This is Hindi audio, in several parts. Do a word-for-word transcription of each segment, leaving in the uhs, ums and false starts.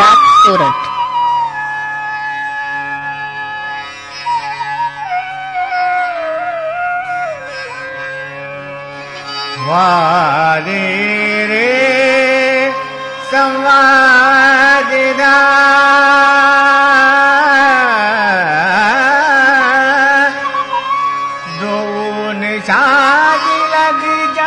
राग सोरठ। वारे रे संवादिदा दोन शादी लग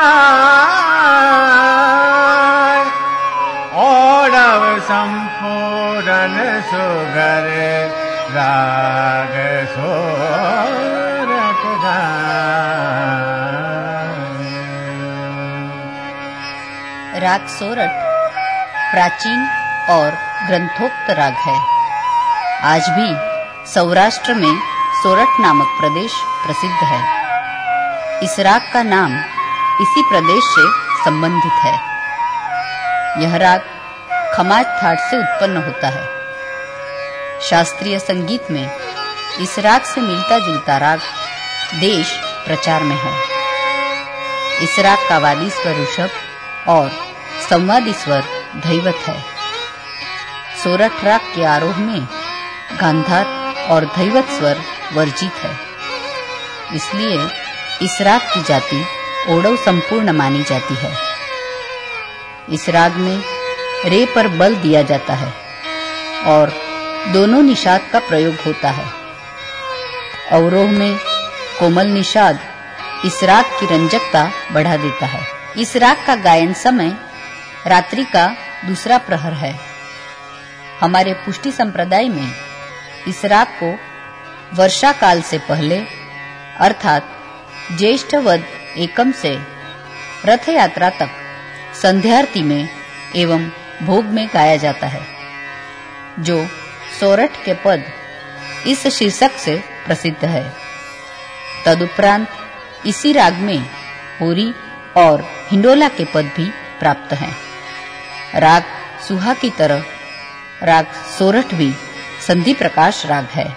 जाए और संपूर्ण सुगर राग सोरठ राग सोरठ प्राचीन और ग्रंथोक्त राग है। आज भी सौराष्ट्र में सोरठ नामक प्रदेश प्रसिद्ध है। इस राग का नाम इसी प्रदेश से संबंधित है। यह राग खमाज ठाट से उत्पन्न होता है। शास्त्रीय संगीत में इस राग से मिलता जुलता राग देश प्रचार में है। इस राग का वादी स्वर ऋषभ और संवादी स्वर धैवत है। सोरठ राग के आरोह में गांधार और धैवत स्वर वर्जित है। इसलिए इस राग की जाति ओडव संपूर्ण मानी जाती है। इस राग में रे पर बल दिया जाता है और दोनों निषाद का प्रयोग होता है। अवरोह में कोमल निषाद इस राग की रंजकता बढ़ा देता है। इस राग का गायन समय रात्रि का दूसरा प्रहर है। हमारे पुष्टि संप्रदाय में इस राग को वर्षा काल से पहले अर्थात ज्येष्ठ वद एकम से रथ यात्रा तक संध्यारती में एवं भोग में गाया जाता है, जो सोरठ के पद इस शीर्षक से प्रसिद्ध है। तदुपरांत इसी राग में होरी और हिंडोला के पद भी प्राप्त हैं। राग सुहा की तरह राग सोरठ भी संधि प्रकाश राग है।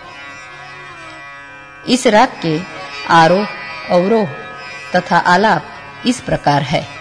इस राग के आरोह अवरोह तथा आलाप इस प्रकार है।